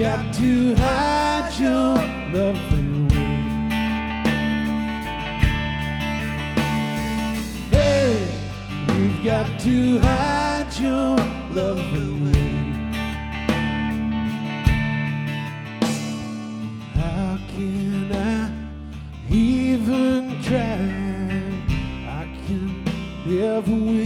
got to hide your love away. Hey, you've got to hide your love away. How can